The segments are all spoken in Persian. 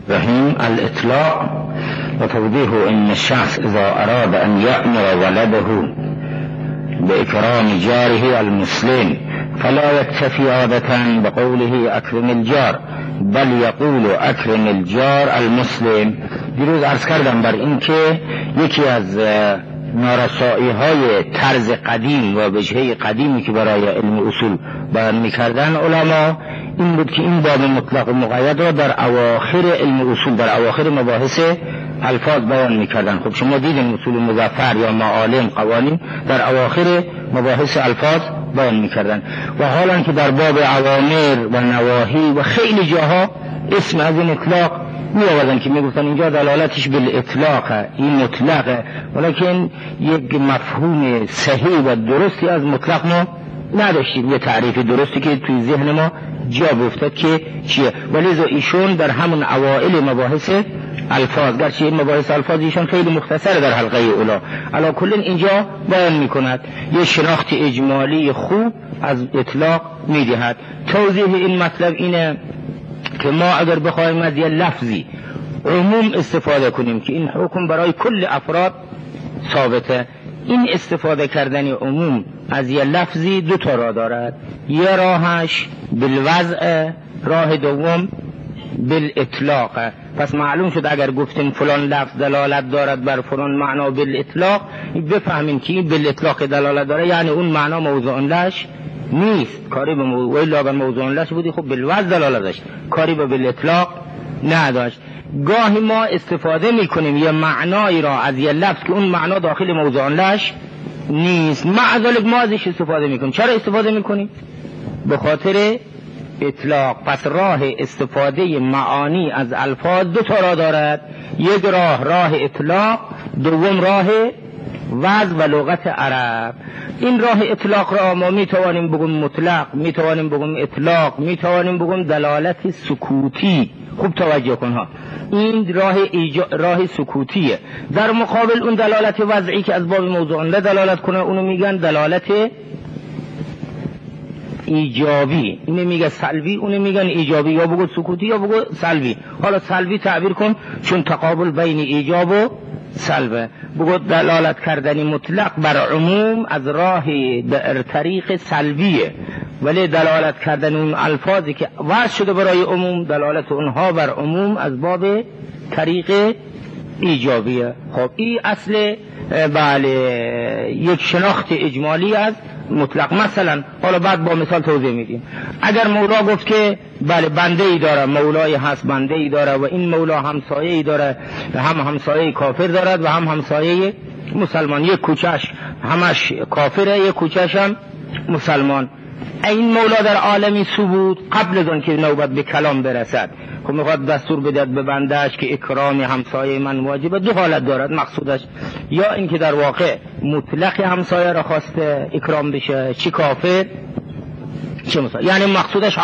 الرحیم. الاطلاق و توضیح ان الشخص اذا اراد ان یأمر ولده باکرام جاره المسلم فلا يكتفي عادة بقوله اکرم الجار بل یقول اکرم الجار المسلم. دیروز عرض کردم بر این که یکی از نارسایی های طرز قدیم و وجهه قدیمی که برای علم اصول بیان میکردن علما این بود که این باب مطلق و مقید را در اواخر علم اصول، در اواخر مباحث الفاظ بیان میکردن. خب شما دیدین اصول مظفر یا معالم قوانین در اواخر مباحث الفاظ بیان میکردن و حالا که در باب اوامر و نواهی و خیلی جاها اسم از این اطلاق می آوردن که می گفتن اینجا دلالتش بالاطلاقه، این مطلقه، ولیکن یک مفهوم صحیح و درستی از مطلق ما نداشتیم، یه تعریف درستی که توی ذهن ما جا افتاد که چیه. ولذا ایشون در همون اوائل مباحث الفاظ، گرچه این مباحث الفاظ ایشون خیلی مختصر در حلقه اولا، علا کل اینجا بیان میکند یه شناخت اجمالی خوب از اطلاق میدهد. توضیح این مطلب اینه که ما اگر بخوایم از یه لفظی عموم استفاده کنیم که این حکم برای کل افراد ثابته، این استفاده کردن عموم از یه لفظی دو تا راه دارد. یه راهش بالوضع، راه دوم بالاطلاق. پس معلوم شد اگر گفتیم فلان لفظ دلالت دارد بر فلان معنا بالاطلاق، بفهمیم که این بالاطلاق دلالت داره یعنی اون معنا موضوع لش نیست، کاری به موضوع الا موضوع لش بودی خب بالوضع دلالت داشت، کاری به بالاطلاق نداشت. گاهی ما استفاده میکنیم یه معنایی را از یه لفظ که اون معنا داخل موضوع لش نیست، معذالک ما ازش استفاده میکنیم. چرا استفاده میکنیم؟ به خاطر اطلاق. پس راه استفاده معانی از الفاظ دو تا راه دارد، یک راه اطلاق، دوم راه وضع و لغت عرب. این راه اطلاق را ما میتوانیم بگم مطلق، میتوانیم بگم اطلاق، میتوانیم بگم دلالت سکوتی. خوب توجه کن ها، این راه سکوتیه. در مقابل اون دلالت وضعی که از باب موضوع دلالت کنه اونو میگن دلالت ایجابی، اینه میگه سلبی، اونو میگن ایجابی. یا بگو سکوتی یا بگو سلبی. حالا سلبی تعبیر کن چون تقابل بین ایجاب و سلبه. بگو دلالت کردنی مطلق بر عموم از راه طریق سلبیه، ولی دلالت کردن اون الفاظی که وضع شده برای عموم دلالت اونها بر عموم از باب طریق ایجابیه. خب این اصل بله یک شناخت اجمالی از مطلق. مثلا حالا بعد با مثال توضیح میدیم. اگر مولا گفت که بله بنده ای داره، مولای هست بنده ای داره و این مولا همسایه ای داره، هم همسایه کافر دارد و هم همسایه مسلمان، یک کوچش همش کافره یک کوچش هم مسلمان. این مولا در عالمی ثبوت قبل از آن که نوبت به کلام برسد خب میخواد دستور بدهد به بندهش که اکرام همسایه من واجبه. دو حالت دارد مقصودش، یا اینکه در واقع مطلق همسایه را خواسته اکرام بشه، چی کافر چه مسلمان، یعنی مقصودش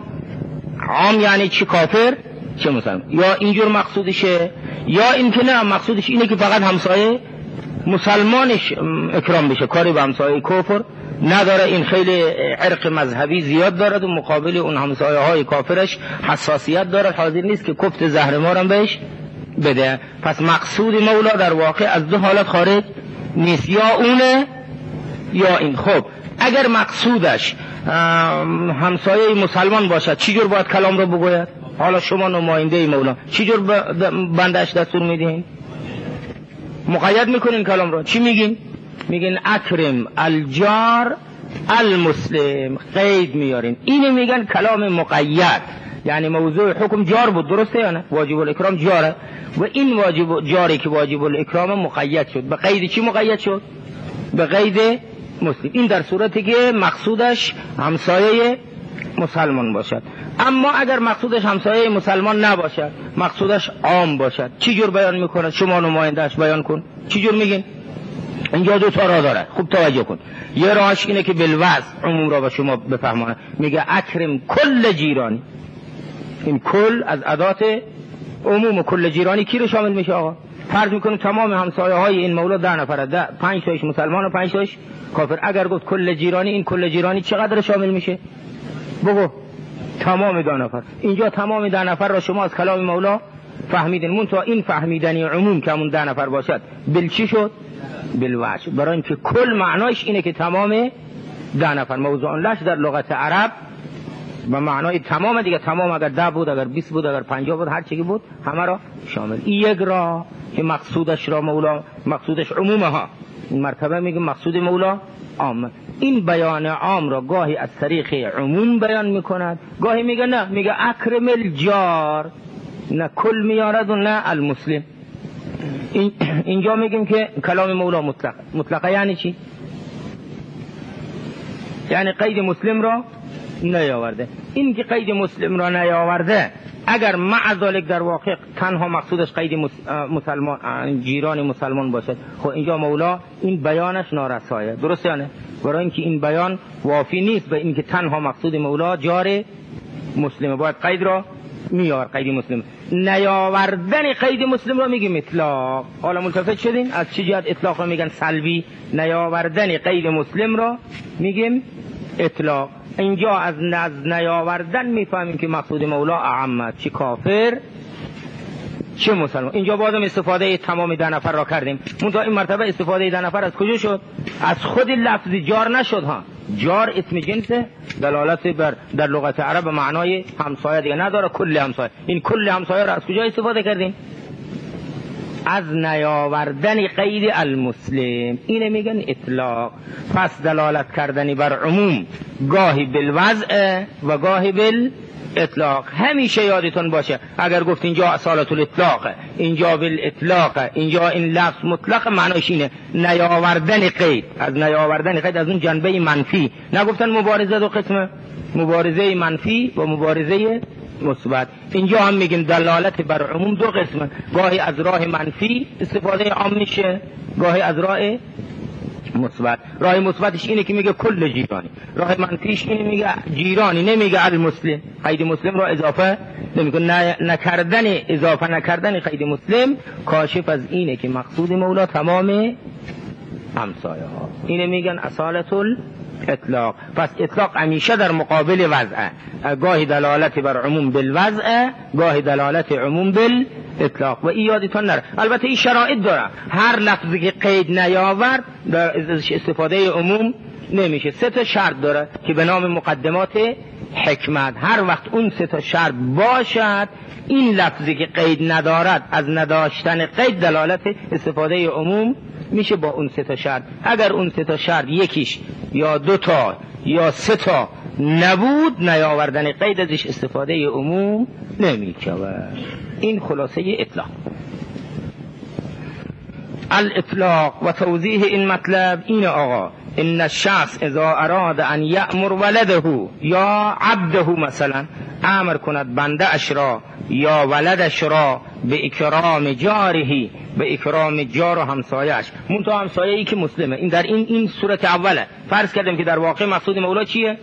عام یعنی چی کافر چه مسلمان، یا اینجور مقصودشه، یا اینکه نه مقصودش اینه که فقط همسایه مسلمانش اکرام بشه، کاری به همسایه کفر نداره. این خیلی عرق مذهبی زیاد دارد و مقابل اون همسایه های کافرش حساسیت دارد، حاضر نیست که کفت زهر مارم بهش بده. پس مقصود مولا در واقع از دو حالت خارج نیست، یا اونه یا این. خب اگر مقصودش همسایه مسلمان باشد چی جور باید کلام رو بگوید؟ حالا شما نماینده مولا چی جور بندش دستور میدین؟ مقید میکنین کلام رو، چی میگین؟ میگن اکرم الجار المسلم، قید میارین. اینو میگن کلام مقید، یعنی موضوع حکم جار بود، درسته یا نه؟ واجب الاکرام جاره و این واجب جاری که واجب الاکرام مقید شد. به قید چی مقید شد؟ به قید مسلم. این در صورتی که مقصودش همسایه مسلمان باشد. اما اگر مقصودش همسایه مسلمان نباشد، مقصودش عام باشد، چی جور بیان میکنه؟ شما نمایندهش بیان کن. چی جور میگین؟ اینجا دو تا راه داره، خوب توجه کن. یه راهش اینه که بالوضع عموم را به شما بفهمانه، میگه اکرم کل جیرانی. این کل از ادات عموم و کل جیرانی کی رو شامل میشه آقا؟ فرض میکنیم تمام همسایه های این مولا 10 نفره، 5 تایش مسلمان و 5 تایش کافر. اگر گفت کل جیرانی، این کل جیرانی چقدر شامل میشه؟ بگو تمام 10 نفر. اینجا تمام 10 نفر را شما از کلام مولا فهمیدن منتها این فهمیدنی عموم که همون 10 نفر باشد بل چی شد؟ بالوجه، برای اینکه کل معنایش اینه که تمام 10 نفر موضوع لش در لغت عرب و معنای تمام دیگه، تمام اگر 10 بود، اگر 20 بود، اگر 50 بود، هر چیزی بود همه را شامل. این یک را که مقصودش را مولا مقصودش عمومه ها، این مرتبه میگه مقصود مولا عام. این بیان عام را گاهی از طریق عموم بیان میکند، گاهی میگه نه، میگه اکرم الجار، نه کل میارد و نه المسلم. اینجا میگیم که کلام مولا مطلقه یعنی چی؟ یعنی قید مسلم را نیاورده. این که قید مسلم را نیاورده اگر مع ذلک در واقع تنها مقصودش قید مسلمان جیران مسلمان باشد، خب اینجا مولا این بیانش نارسایه، درسته یا نه؟ برای اینکه این بیان وافی نیست به اینکه تنها مقصود مولا جار مسلمه، باید قید را میار. قید مسلم نیاوردن قید مسلم را میگیم اطلاق. حالا ملتفت شدین از چه جهت اطلاق را میگن سلبی؟ نیاوردن قید مسلم را میگیم اطلاق. اینجا از نیاوردن میفهمیم که مقصود مولا اعم، چه کافر چه مسلمان. اینجا بازم استفاده تمام 10 نفر را کردیم، منتها این مرتبه استفاده 10 نفر از کجا شد؟ از خود لفظ جار نشد ها. جار اسم جنس دلالت بر در لغت عرب معنای همسایه دیگه نداره، کل همسایه. این کل همسایه را از کجا استفاده کردیم؟ از نیاوردن قید المسلم، اینه میگن اطلاق. پس دلالت کردنی بر عموم گاهی بالوضع و گاهی بالاطلاق. همیشه یادتون باشه اگر گفت اینجا اصالت الاطلاق، اینجا بالاطلاق، اینجا این لفظ مطلق، معنیش اینه نیاوردن قید. از نیاوردن قید از اون جنبه منفی، نگفتن مبارزه دو قسمه، مبارزه منفی و مبارزه مثبت. اینجا هم میگن دلالت بر عموم دو قسمه، گاهی از راه منفی استفاده عام میشه، گاهی از راه مثبت. راه مثبتش اینه که میگه کل جیرانی، راه منفیش اینه میگه جیرانی، نمیگه المسلم. قید مسلم را اضافه نمیگه. نکردن اضافه نکردن قید مسلم کاشف از اینه که مقصود مولا تمام همسایه ها. اینه میگن اصالت اطلاق. پس اطلاق همیشه در مقابل وضع، گاهی دلالت بر عموم بالوضع، گاهی دلالت عموم بالاطلاق. و این یادتون نره. البته این شرایط داره، هر لفظی که قید نیاورد در استفاده عموم نمیشه. 3 شرط داره که به نام مقدمات حکمت. هر وقت اون 3 شرط باشد، این لفظی که قید ندارد از نداشتن قید دلالت استفاده عموم میشه با اون 3 شرط. اگر اون 3 شرط یکیش یا 2 یا 3 نبود، نیاوردن قید ازش استفاده عموم نمیشود. این خلاصه اطلاق. الاطلاق و توضیح این مطلب اینه آقا، ان الشخص اذا اراد ان یأمر ولده یا عبده، مثلا امر کند بنده اش را یا ولدش را به اکرام جاره، به اکرام جار و همسایه‌اش، منتها همسایه‌ای که مسلمه. این در این صورت اوله فرض کردیم که در واقع مقصود مولا چیه؟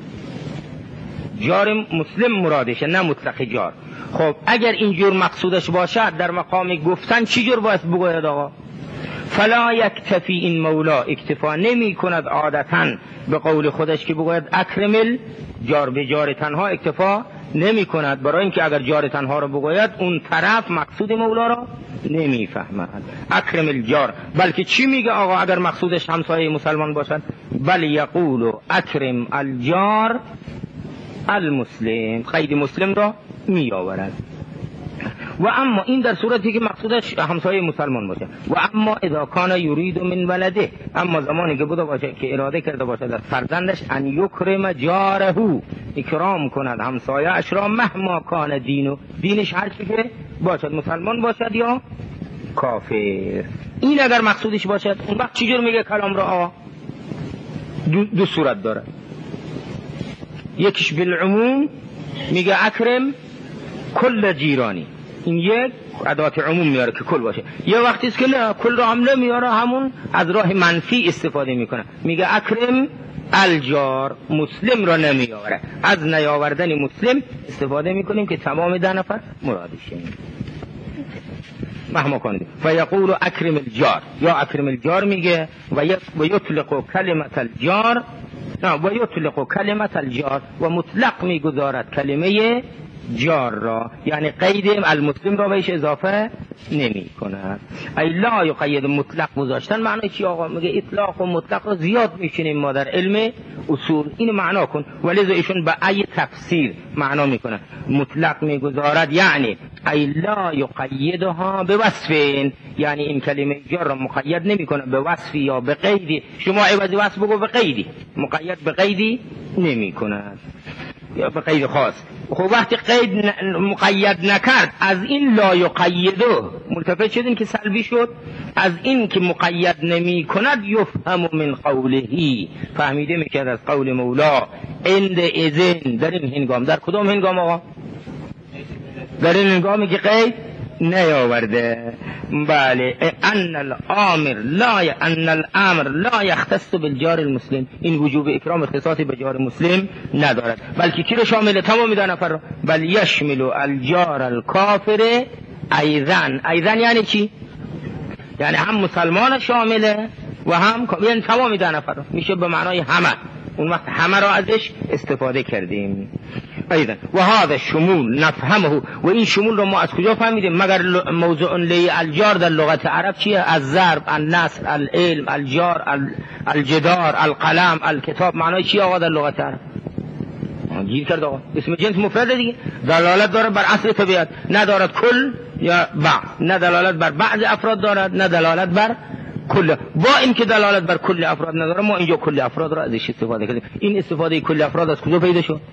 جار مسلم مرادشه، نه مطلق جار. خب اگر اینجور مقصودش باشد در مقام گفتن چی جور باید بگوید آقا؟ فلا یکتفی، این مولا اکتفا نمی کند عادتاً به قول خودش که بگوید اکرم الجار، به جار تنها اکتفا نمی کند، برای اینکه اگر جار تنها رو بگوید اون طرف مقصود مولا را نمی فهمد. اکرم الجار، بلکه چی میگه آقا اگر مقصودش همسایه مسلمان باشد؟ بل یقول اکرم الجار المسلم، قید مسلم را می آورد. و اما این در صورتی که مقصودش همسایه مسلمان باشه. و اما اذا کان یرید من ولده، اما زمانی که بوده باشه که اراده کرده باشه از فرزندش، ان یکرم جاره، اکرام کند همسایه اش را، مهما کان دینش هر چی که باشد، مسلمان باشد یا کافر. این اگر مقصودش باشد اون وقت چجور میگه کلام را؟ دو صورت داره. یکیش بالعموم میگه اکرم کل جیرانی، این یک ادوات عموم میاره که کل باشه. یه وقتی است که نه، کل را هم نمیاره، همون از راه منفی استفاده میکنه، میگه اکرم الجار، مسلم را نمیاره. از نیاوردن مسلم استفاده میکنیم که تمام 10 نفر مرادشه. مهما کنید فیقول اکرم الجار، یا اکرم الجار میگه و یطلق کلمت الجار، و یطلق کلمت الجار، و مطلق میگذارد کلمه جار را، یعنی قید المسلم را بهش اضافه نمی کند. ای لا یقید مطلق گذاشتن معنی چی آقا؟ میگه اطلاق و مطلق را زیاد میشینیم ما در علم اصول، اینو معنا کن. ولذا ایشون به ای تفسیر معنا میکنه. مطلق میگذارد یعنی ای لا یقیدها به وصفین، یعنی این کلمه جار را مقید نمیکنه به وصفی یا به قیدی. شما عوض وصف بگو به قیدی، مقید به قیدی نمی کند یا به قید خاص. خب وقتی قید مقید نکرد، از این لا یقیدو ملتفت شدیم که سلبی شد، از این که مقید نمی کند یفهم من قولهی، فهمیده میکرد از قول مولا عند اذن، در این هنگام. در کدام هنگام آقا؟ در این هنگامی که قید نیاورده. بله. ان الامر لا یختص بالجار المسلم، این وجوب اکرام اختصاصی به جار مسلم ندارد، بلکه کی رو شامل؟ تمام 10 نفر رو. بل یشمل الجار الکافر ایضا یعنی چی؟ یعنی هم مسلمان شامله و هم یعنی تمام 10 نفر رو، میشه به معنای همه. اون وقت همه را ازش استفاده کردیم. ایضا و هذا شمول نفهمه، و این شمول رو ما از کجا فهمیدیم؟ مگر موضوع لی الجار در لغت عرب چیه؟ از ضرب، النصر، العلم، الجار، الجدار، القلم، الکتاب. معنای چیه آقا در لغت عرب؟ گیر کرد آقا. اسم جنس مفرد دیگه، دلالت داره بر اصل طبیعت، ندارد کل یا بعض، نه دلالت بر بعض افراد دارد، نه دلالت بر کل. با این که دلالت بر کل افراد نداره، ما اینجا کل افراد را ازش استفاده کردیم. این استفاده کل افراد از کجا پیدا شد؟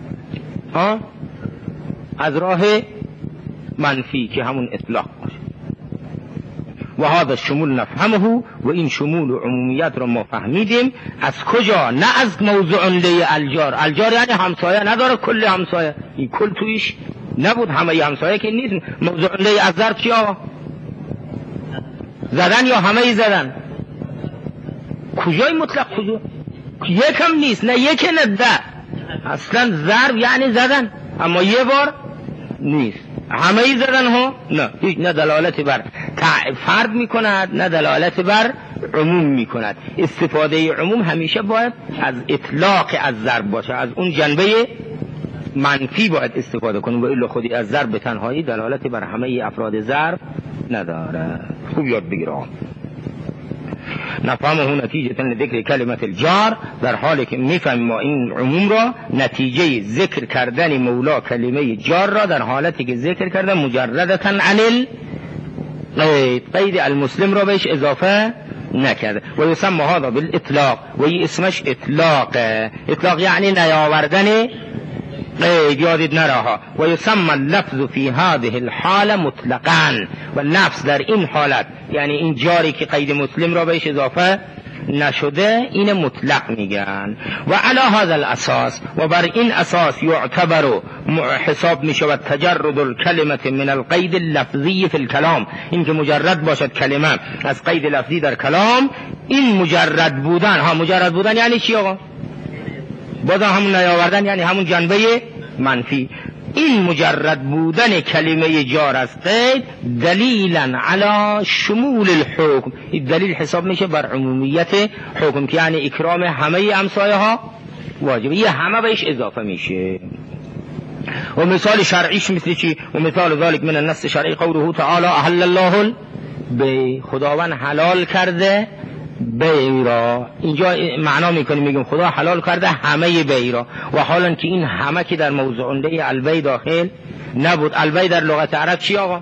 از راه منفی که همون اطلاق باشه. و هذا شمول نفهمه، و این شمول و عمومیت رو ما فهمیدیم از کجا؟ نه از موضوع لی الجار. الجار یعنی همسایه، نداره کل همسایه، این کل تویش نبود، همه همسایه که نیست. موضوع لی از ضرب چی آقا؟ زدن یا همه زدن؟ کجای مطلق کجا؟ یکم نیست، نه یک نه 10. اصلا ضرب یعنی زدن، اما یه بار نیست. همه زدن ها؟ نه، هیچ. نه دلالت بر فرد میکند، نه دلالت بر عموم میکند. استفاده عموم همیشه باید از اطلاق از ضرب باشه، از اون جنبه منفی باید استفاده کنیم، و الا خودی از ضرب به تنهایی دلالت بر همه افراد ضرب نداره. خوب یاد بگیرم. نفهمه نتیجه ذکر کلمت الجار، در حالی که میفهمیم ما این عموم را نتیجه ذکر کردن مولا کلمه جار را در حالتی که ذکر کردن مجردتا عن قید المسلم را بهش اضافه نکرده. و یسمى هذا بالاطلاق، و این اسمش اطلاقه. اطلاق یعنی نیاوردن قید، یادید نراها. و یسمى اللفظ فی هذه الحال مطلقا، و لفظ در این حالت یعنی این جاری که قید مسلم را بهش اضافه نشده این مطلق میگن. و علی هذا الاساس، و بر این اساس یعتبر حساب میشود تجرد الکلمه من القید اللفظی فی الکلام، این که مجرد باشد کلمه از قید لفظی در کلام. این مجرد بودن، مجرد بودن یعنی چی آقا؟ بازم همون نیاوردن، یعنی همون جنبه منفی. این مجرد بودن کلمه جار از قید دلیلا علی شمول الحکم، این دلیل حساب میشه بر عمومیت حکم، که یعنی اکرام همه امثایه ها واجبه، یه همه بهش اضافه میشه. و مثال شرعیش مثل چی؟ و مثال ذالک من النص شرعی قوله تعالی احل الله البیع، خداوند حلال کرده بیع را. اینجا معنا میکنیم میگیم خدا حلال کرده همه بیع را، و حالا که این همه که در موضوع لی البیع داخل نبود. البیع در لغت عرب چی آقا؟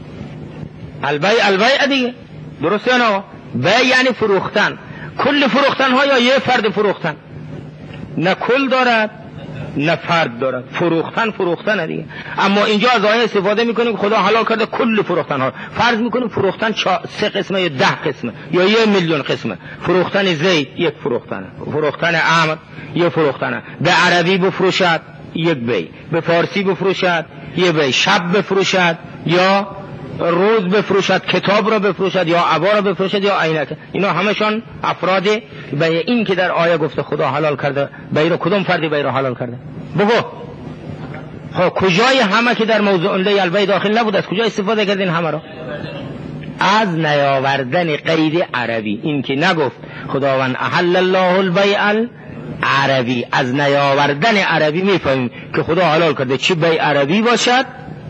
البیع دیگه، درسته یا نه؟ بیع یعنی فروختن. کل فروختن ها یا یه فرد فروختن؟ نه کل دارد نه فرد دارد. فروختن دیگه. اما اینجا از آیه استفاده میکنیم خدا حلال کرده کل فروختن ها. فرض میکنیم فروختن 3 قسمه یا 10 قسمه یا 1,000,000 قسمه. فروختن زید یک فروختنه، فروختن عمر یک فروختنه. به عربی بفروشد یک بیع، به فارسی بفروشد یک بیع، شب بفروشد یا روز بفروشد، کتاب را بفروشد یا عبا را بفروشد یا عینک. اینا همشان افراد بیع. این که در آیه گفته خدا حلال کرده بیع را، کدوم فردی بیع را حلال کرده؟ بگو. کجای همه که در موضوع لی البیع داخل نبود، از کجا استفاده کردین همه را؟ از نیاوردن قید عربی. این که نگفت خداوند احل الله البیع عربی، از نیاوردن عربی میفهمیم که خدا حلال کرده چه بیع عربی باشد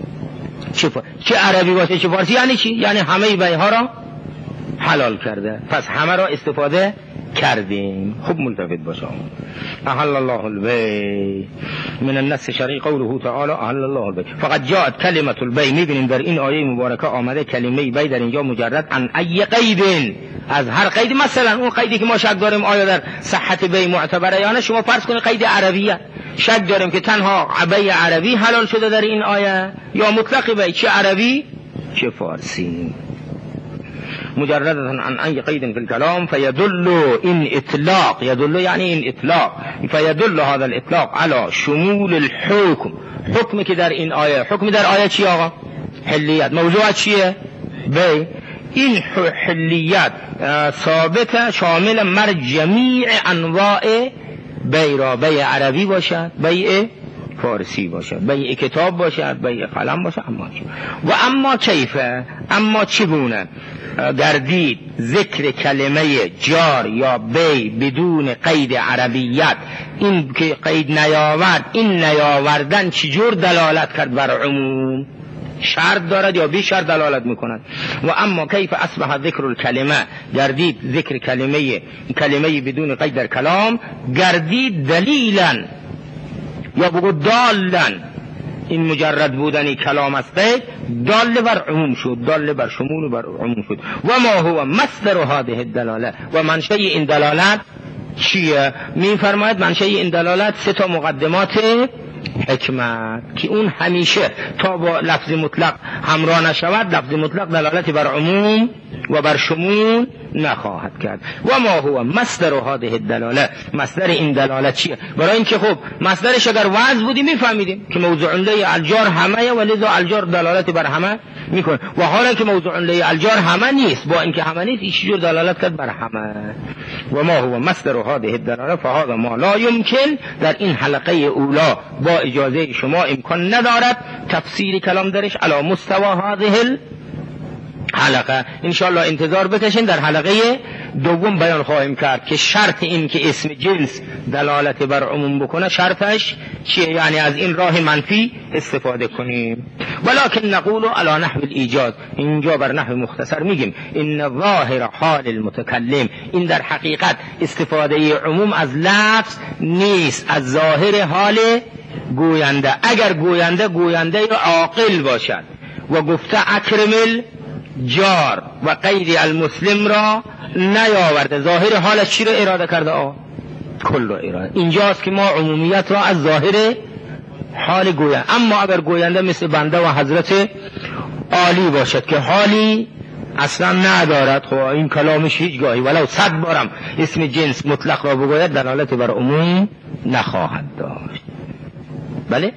چه عربی باشه چه فارسی. یعنی چی؟ یعنی همه بیع ها را حلال کرده، پس همه را استفاده کردیم. خوب ملتفت باشم. احل الله البیع من النص شرعی قوله تعالی احل الله البیع. فقط جاءت کلمه البیع. میبینیم در این آیه مبارکه آمده کلمه بیع در اینجا مجرد عن ای قید، از هر قید. مثلا اون قیدی که ما شک داریم آیا در صحت بیع معتبره یا نه، شما فرض کنید قید عربیه، شک داریم که تنها بیع عربی حلال شده در این آیه یا مطلق بیع، چه عربی چه فارسی. مجردة عن أي قيد في الكلام فيدل إن إطلاق، يدل يعني إن إطلاق، فيدل هذا الإطلاق على شمول الحكم. حكم که در این آیه، حکم در آیه چی آقا؟ حلیت. موضوع چیه؟ بیع. این حلیت ثابت شامل مر جمیع انواع بیع را، بیع عربی باشد، بیع فارسی باشد، بیع کتاب باشد، بیع قلم باشد. اما کیفه، اما چگونه گردید ذکر کلمه جار یا بیع بدون قید عربیت، این که قید نیاورد، این نیاوردن چجور دلالت کرد بر عموم؟ شرط دارد یا بی شرط دلالت میکند؟ و اما کیف اصبح ذکر الکلمه، گردید ذکر کلمه بدون قید در کلام گردید دلیلا یا بگو دالن، این مجرد بودنی کلام است دال بر عموم شد، دال بر شمول بر عموم شد. و ما هو مصدر هذه الدلاله، و منشأ این دلالت چیه؟ می فرماید منشأ این دلالت سه تا مقدمات حکمت که اون همیشه تا با لفظ مطلق همراه نشود، لفظ مطلق دلالتی بر عموم و بر شمول نخواهد کرد. و ما هو مصدر هذه الدلاله، مصدر این دلالت چیه؟ برای اینکه خب مصدرش اگر وضع بودی میفهمیدیم که موضوع له الجار همه و لذا الجار دلالت بر همه میکنه، و حالا که موضوع له الجار همه نیست، با اینکه همه نیست ایش جور دلالت کرد بر همه. و ما هو مصدر هذه الدلاله فهذا ما لا يمكن، در این حلقه اولا با اجازه شما امکان ندارد تفسیر کلام درش علی مستوى هذه حلقه. انشاءالله انتظار بکشین، در حلقه دوم بیان خواهیم کرد که شرط این که اسم جنس دلالت بر عموم بکنه شرطش چیه، یعنی از این راه منفی استفاده کنیم. ولکن نقول علی نحو الایجاز، اینجا بر نحو مختصر میگیم ان ظاهر حال المتکلم، این در حقیقت استفاده عموم از لفظ نیست، از ظاهر حال گوینده. اگر گوینده عاقل باشد و گفته اکرم جار و قید المسلم را نیاورده، ظاهر حالش چی رو اراده کرده؟ کل رو اراده. اینجاست که ما عمومیت را از ظاهر حال گوینده. اما اگر گوینده مثل بنده و حضرت عالی باشد که حالی اصلا ندارد، خب این کلامش هیچگاهی ولو 100 بارم اسم جنس مطلق را بگوید دلالت بر عموم نخواهد داشت. بله؟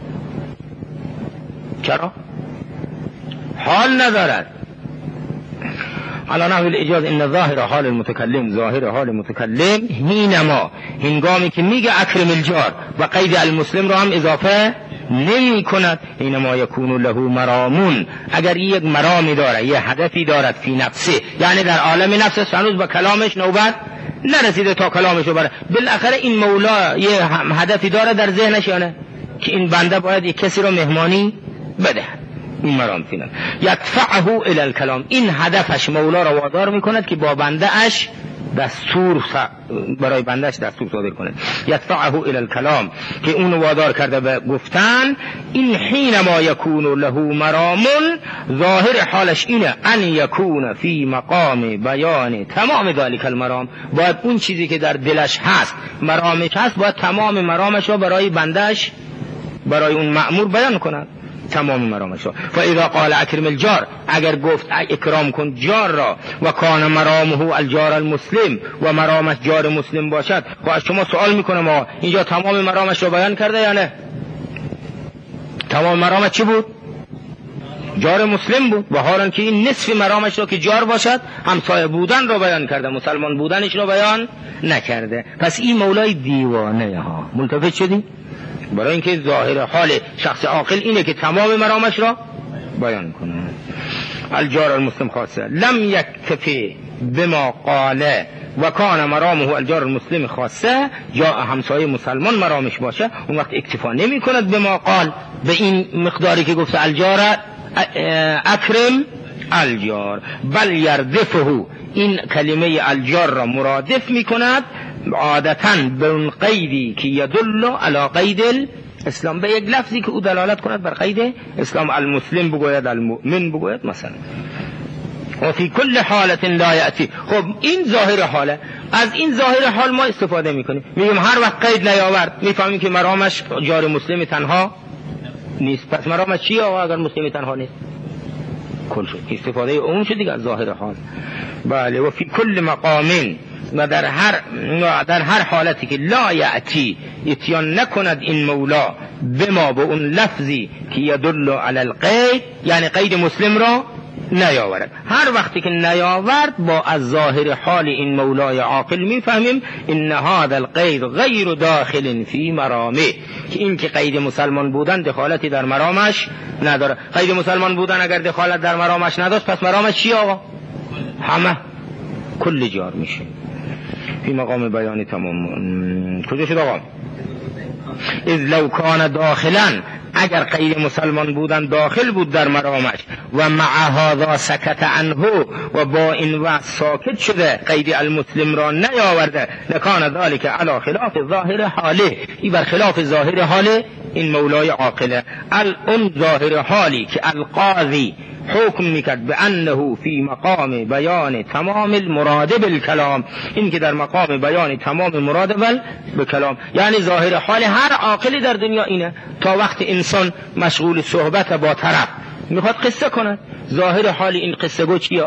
چرا؟ حال ندارد. علی نحو الاجاز ان ظاهر حال المتکلم، ظاهر حال متکلم هینما، هنگامی که میگه اکرم الجار و قید المسلم را هم اضافه نمی کند، هینما یکون له مرامون، اگر یک مرامی داره، یه هدفی دارد فی نفسه، یعنی در عالم نفسش هنوز به کلامش نوبت نرسیده تا کلامشو بره، بالاخره این مولا یه هدفی داره در ذهنش، یعنی که این بنده باید یک کسی رو مهمانی بده، این مرام فینن یدفعه الی الکلام، این هدفش مولا را وادار میکند که با بنده اش دستور برای بندش دستور صادر کنه. یدفعه الی الکلام، که اون وادار کرده به گفتن. این حینما یکون له مرام، ظاهر حالش اینه ان یکون فی مقام بیان تمام ذلک المرام، باید اون چیزی که در دلش هست، مرامش هست، باید تمام مرامش رو برای بندش، برای اون مأمور بیان کند، تمام مرامش را. فاذا قال اکرم الجار، اگر گفت اکرام کن جار را، و کان مرامه الجار المسلم، و مرامش جار مسلم باشد، خب از شما سوال میکنم ما اینجا تمام مرامش را بیان کرده یا نه؟ تمام مرامش چی بود؟ جار مسلم بود، و حالا که این نصف مرامش را که جار باشد همسایه بودن را بیان کرده، مسلمان بودنش را بیان نکرده. پس این مولای دیوانه ها. ملتفت شدی؟ برای اینکه ظاهر حال شخص عاقل اینه که تمام مرامش را بیان کنه. الجار المسلم خاصه لم یکتفی بما قال و کان مرامه الجار المسلم خاصه، یا همسایه مسلمان مرامش باشه، اون وقت اکتفا نمی کند به ما قال، به این مقداری که گفت الجار اکرم الجار، بل یردفه، این کلمه الجار را مرادف می کند عادتاً به اون قیدی که یدل علی قید اسلام، به یک لفظی که او دلالت کند بر قید اسلام. المسلم بگوید، المؤمن بگوید مثلا. و فی کل حالت لا یأتی. خب این ظاهر حاله، از این ظاهر حال ما استفاده میکنیم، میگیم هر وقت قید نیاورد میفهمیم که مرامش جار مسلم تنها نیست. پس مرامش چیه اگر مسلم تنها نیست؟ کل شد، استفاده اون شد دیگه از ظاهر حال. بله. و فی کل مقام، و در هر حالتی که لا یأتی، اتیان نکند این مولا به ما، به اون لفظی که یدل علی القید، یعنی قید مسلم را نیاورد. هر وقتی که نیاورد با از ظاهر حال این مولای عاقل میفهمیم ان هذا القید غیر داخل فی مرامه، که این که قید مسلمان بودن دخالتی در مرامش نداره. قید مسلمان بودن اگر دخالت در مرامش نداشت پس مرامش چی آقا؟ همه کل جار میشه. فی مقام بیان تمام. کجا شد آقا؟ اذ لو کان داخلا، اگر قید مسلمان بودن داخل بود در مرامش، و مع هذا سکت عنه، و با این وقت ساکت شده قید المسلم را نیاورده، لکان ذلك علی خلاف ظاهر حاله، این بر خلاف ظاهر حال این مولای عاقله. اون ظاهر حالی که القاضی حکم میکرد به انه فی مقام بیان تمام المراد بالکلام، این که در مقام بیان تمام مراد بالکلام، یعنی ظاهر حال هر عاقلی در دنیا اینه. تا وقت انسان مشغول صحبت با طرف میخواد قصه کنه، ظاهر حال این قصه گو چیه؟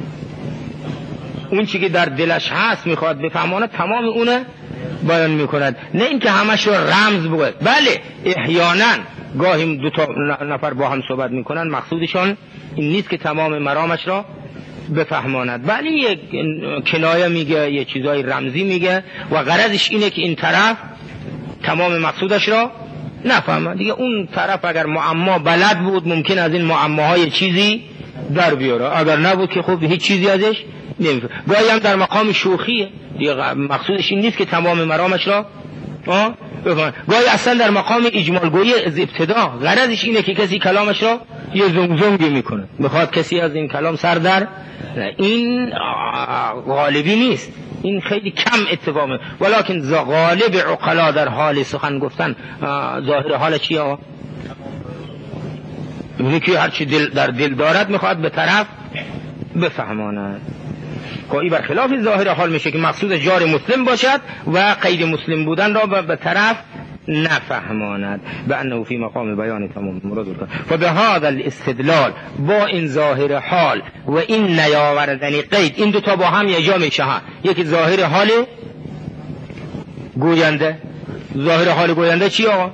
اون چی که در دلش هست میخواد بفهمانه تمام اونه بیان میکند، نه اینکه همش رو رمز بگوید. بله احیانا گاهی دو تا نفر با هم صحبت میکنن، مقصودشان این نیست که تمام مرامش را بفهماند، ولی یک کنایه میگه، یه چیزای رمزی میگه و غرضش اینه که این طرف تمام مقصودش را نفهمه دیگه. اون طرف اگر معما بلد بود ممکن از این معماهای چیزی در بیاره، اگر نبود که خب هیچ چیزی ازش نمیفهمه. گاهی هم در مقام شوخیه دیگه، مقصودش این نیست که تمام مرامش را بفهمه. گاهی اصلا در مقام اجمالگویی از ابتدا غرضش اینه که کسی کلامش را یه زمزمگی میکنه، میخواد کسی از این کلام سر در، این غالبی نیست، این خیلی کم اتفاقه. ولکن غالب عقلا در حال سخن گفتن ظاهر حال چیه آقا؟ اینه که هرچی در دل دارد میخواد به طرف بفهماند. این بر خلاف ظاهر حال میشه که مقصود جار مسلم باشد و قید مسلم بودن را به طرف نفهماند، به انه فی مقام بیان تمام مراد کن. و به هذا الاستدلال، با این ظاهر حال و این نیاوردن قید، این دوتا با هم یه جا میشه. یکی ظاهر حال گوینده، ظاهر حال گوینده چی آقا؟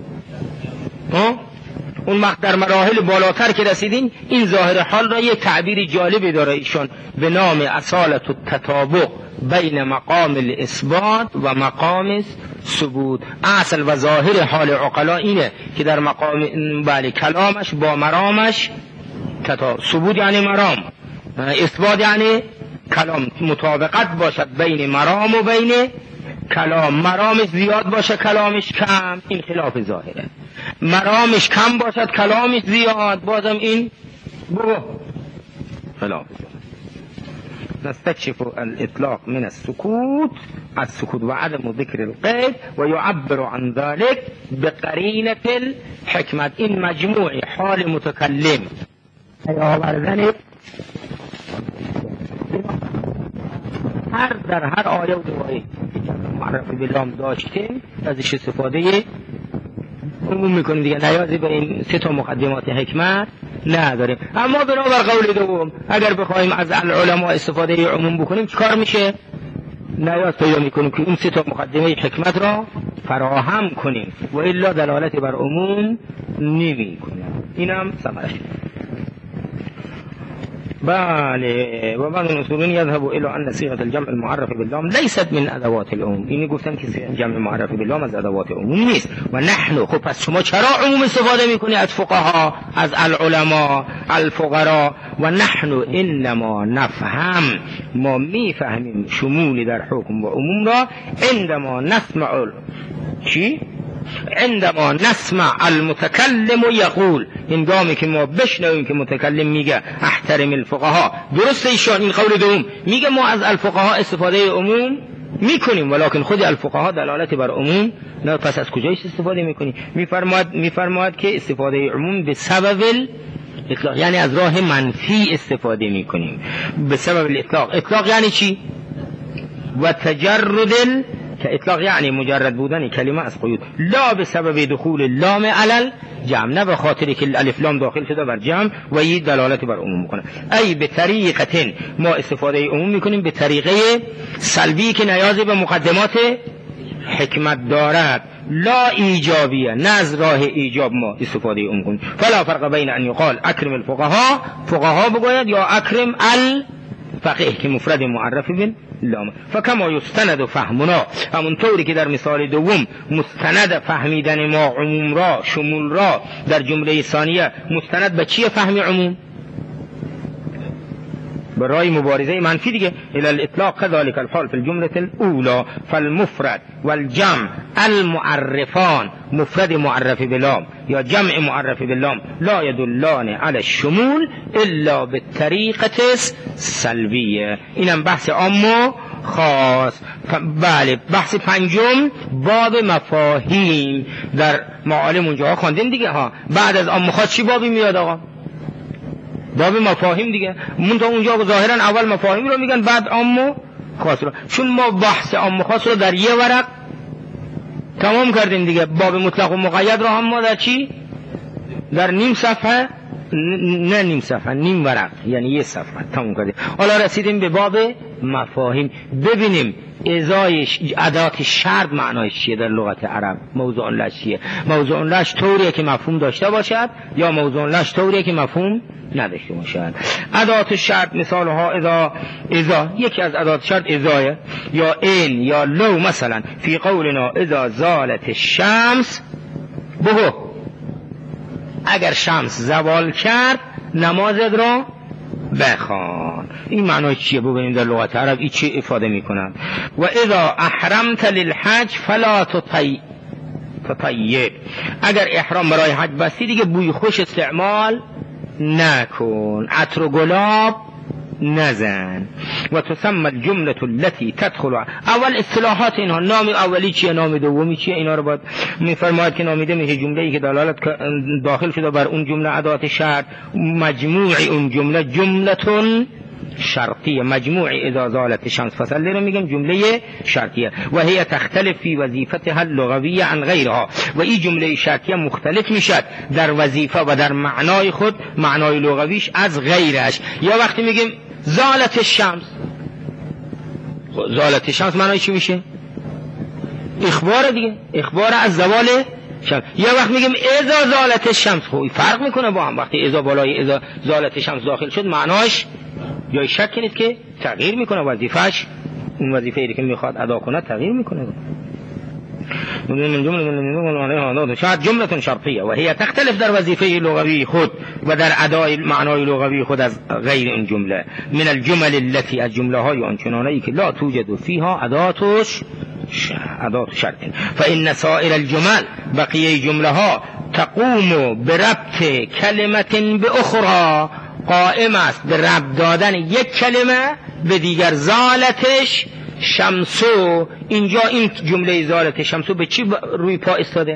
اون وقت در مراحل بالاتر که رسیدین این ظاهر حال را یک تعبیر جالبی داره ایشون به نام اصالت التطابق بین مقام الاثبات و مقام ثبوت. اصل و ظاهر حال عقلا اینه که در مقام کلامش با مرامش ثبوت یعنی مرام، اثبات یعنی کلام، مطابقت باشد بین مرام و بین کلام. مرامش زیاد باشه کلامش کم، این خلاف ظاهره. مرامش کم باشد کلامش زیاد، بازم این خلاف ظاهره. نستكشف الاطلاق من السكوت، السكوت وعدم ذكر القيد، ويعبر عن ذلك بقرينة الحكمة. این مجموع حال متکلم در هر آیه و دعایی معرفی باللام داشتیم ازش استفاده عموم میکنیم دیگه، نیازی به این سه تا مقدمات حکمت نداریم. اما بنابر قول دوم اگر بخوایم از العلماء استفاده عموم بکنیم چیکار میشه؟ نیاز پیدا میکنیم که این سه تا مقدمه حکمت را فراهم کنیم و الا دلالت بر عموم نمی کنیم. اینم ثمرش. بله. و بعض الاصولون يذهب الى ان صيغه الجمع المعرف باللام ليست من ادوات العموم. اینی گفتن که جمع معرف باللام از ادوات عموم نیست. و نحن، خب پس شما چرا عموم استفاده میکنی از فقها، از العلماء الفقراء؟ و نحن انما نفهم، ما میفهمیم شمولی در حکم و عموم را عندما نسمع چی؟ عندما نسمع المتکلم یقول، هنگامی که ما بشنویم که متکلم میگه احترم الفقها. درسته ایشان این قول دوم میگه ما از الفقها استفاده عموم میکنیم، ولکن خود الفقها دلالت بر عموم نه. پس از کجایش استفاده میکنیم؟ میفرماید که استفاده عموم به سبب اطلاق، یعنی از راه منفی استفاده میکنیم به سبب الاطلاق. اطلاق یعنی چی؟ و تجرد، که اطلاق یعنی مجرد بودن کلمه از قیود، لا به سبب دخول لام علل جمع، نه به خاطری که الف لام داخل شده بر جمع و این دلالت بر عموم میکنه. ای به طریقتن، ما استفاده عموم میکنیم به طریقه سلبی که نیازی به مقدمات حکمت دارد، لا ایجابیه، نه از راه ایجاب ما استفاده عموم کنیم. فلا فرق بین ان یقال اکرم الفقها، فقها بگوید، یا اکرم الفقه که مفرد معرف باللام. فکما یستند فهمنا، همون طوری که در مثال دوم مستند فهمیدن ما عموم را، شمول را در جمله ثانیه مستند به چیه؟ فهم عموم، برای مبارزه منفی دیگه. الى الاطلاق كذلك الحال في الجمله الاولى فالمفرد والجمع المعرفان، مفرد معرف باللام یا جمع معرف باللام، لا يدلان على الشمول الا بالطریقه السلبیه. اینم بحث عام خاص. بله. بحث پنجم باب مفاهیم در معالم اونجا خواندیم دیگه ها. بعد از عام خاص چی بابی میاد آقا؟ باب مفاهیم دیگه. منتها اونجا ظاهرا اول مفاهیم رو میگن بعد عام خاص رو، چون ما بحث عام خاص رو در یه ورق تمام کردیم دیگه. باب مطلق و مقید رو هم ما در چی؟ در نیم صفحه، نه نیم صفحه، نیم ورق، یعنی یه صفحه تمام کردیم. حالا رسیدیم به باب مفاهیم. ببینیم ازای ادات شرط معنایش چیه در لغت عرب؟ موضوع لش چیه؟ موضوع لش طوریه که مفهوم داشته باشد یا موضوع لش طوریه که مفهوم نداشته باشد. ادات شرط مثالها اذا یکی از ادات شرط اذایه، یا این یا لو. مثلا فی قولنا اذا زالت الشمس بگو اگر شمس زوال کرد نمازت را بخوان. این معنای چیه؟ ببینیم در لغت عرب این چی افاده میکنن. و اذا احرمت للحج فلا تطیب، اگر احرام برای حج بستی دیگه بوی خوش استعمال نکن، عطر و گلاب نزن. و تسمى الجمله التي تدخل، اول اصطلاحات اینها، نام اولی چیه، نام دومی چیه، اینا رو باید میفرماید که نامیده میشه جمله‌ای که دلالت داخل شده بر اون جمله ادات شرط. مجموع اون جمله جملتون شرطیه، مجموع اذا زالت الشمس فصل رو میگم جمله شرطیه. و هي تختلف في وظیفتها اللغویه عن غیرها، و این جمله شرطیه مختلف میشد در وظیفه و در معنای خود، معنای لغویش از غیرش. یا وقتی میگیم زالت الشمس، زالت الشمس معنای چی میشه؟ اخبار دیگه، اخبار از زوال شمس. یا وقت میگیم اذا زالت الشمس، خب فرق میکنه با هم. وقتی اذا بالای اذا زالت الشمس داخل شد معناش یا شک نیست که تغییر میکنه وظیفهش، اون وظیفه‌ای که میخواد ادا کنه تغییر میکنه. من جمله شاید جمله شرطیه و هي تختلف در وظیفه لغوی خود و در ادای معنای لغوی خود از غیر این جمله. من الجمل التي، از جمله های آنچنانه که لا توجد فيها ادات شرط. فإن سائر الجمل، بقیه جمله ها تقوم بربط کلمه باخرى، قائم است به ربط دادن یک کلمه به دیگر. زالتش شمسو، اینجا این جمله زالت شمسو به چی روی پا استاده؟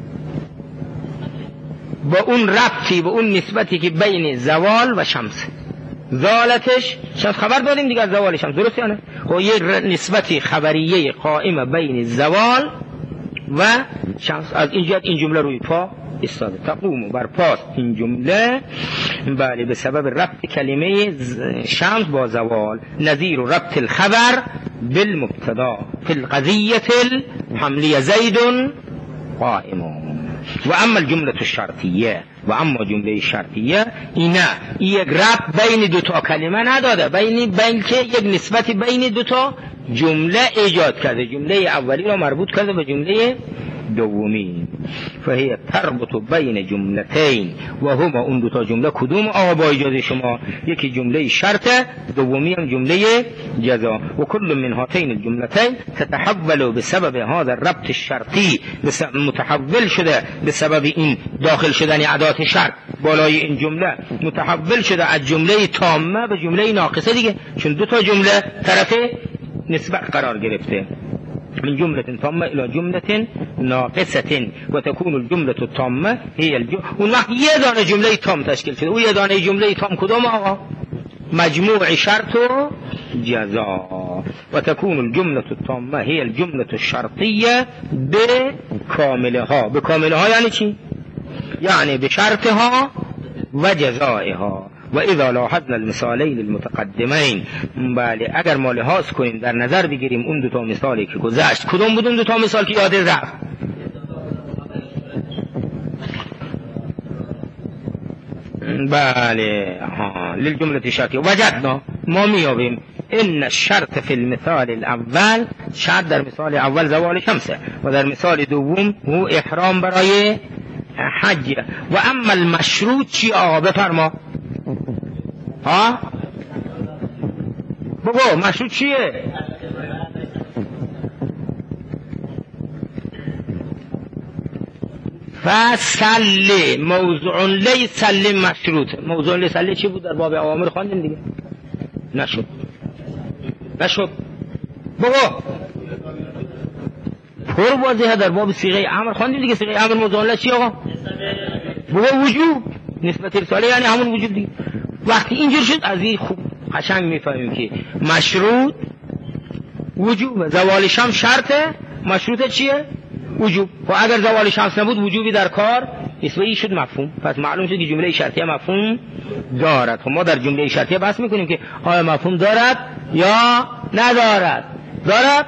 با اون ربطی، با اون نسبتی که بین زوال و شمس. زالتش شمس، خبر دادیم دیگه از زوال شمس، درست یا نه؟ خب یه نسبتی خبریه قائمه بین زوال و شمس، از اینجا این جمله روی پا استاده. تقوم بر پاست این جمله، بله، به سبب ربط کلمه شمس با زوال. نظیر ربط الخبر بالمبتدا فی القضیه الحملیه زید قائم. و اما الجمله الشرطیه، و اما جمله شرطیه اینه یک ربط بین دو تا کلمه نداده، بلکه یک نسبت بین دو تا جمله ایجاد کرده، جمله اولی را مربوط کرده به جمله دومی. فهی تربط بین جملتین و هما، اون دو تا جمله کدوم؟ آقا با اجازه شما، یکی جمله شرطه، دومی هم جمله جزا. و کل من هاتین الجملتین تتحول بسبب هذا الربط الشرطی، متحول شده به سبب این داخل شدن ادات شرط بالای این جمله، متحول شده از جمله تامه به جمله ناقصه دیگه، چون دو تا جمله طرف نسبت قرار گرفته. من جملة تامة إلى جملة ناقصة وتكون الجملة التامة هي اون وقت یه دانه جمله تام تشکیل شده. او یه دانه جمله تام کدوم آقا؟ مجموع شرط و جزا. وتكون الجملة التامة هي الجملة الشرطية بكاملها. بكاملها یعنی چی؟ یعنی بشرطها و جزائها. و اذا لاحظنا المثالین المتقدمین، بله اگر ما لحاظ کنیم در نظر بگیریم اون دو تا مثالی که گذشت، کدوم بود اون دو تا مثال که یاد رفت؟ بله ها، للجمله شرطیه وجدنا، ما میابیم ان الشرط فی المثال الاول، شرط در مثال اول زوال شمسه و در مثال دوم هو احرام برای حج. و اما المشروط چی آقا؟ بفرما. ها بگو مشروط چیه؟ فصل موضوع لی سل مشروط. موضوع لی سل چی بود؟ در باب اوامر خواندیم دیگه. نشد بگو پر واضحه. در باب صيغه امر خواندیم دیگه. صيغه امر موضوع لی چی آقا؟ بگو وجوب. نسبت رساله یعنی همون وجوب دیگه. وقتی اینجور شد از این خوب قشنگ میفهمیم که مشروط وجوب، زوال شمس شرطه، مشروط چیه؟ وجوب. و اگر زوال شمس نبود وجوبی در کار نیست و این شد مفهوم. پس معلوم شد که جمله شرطیه مفهوم دارد. خب ما در جمله شرطیه بحث میکنیم که آیا مفهوم دارد یا ندارد. دارد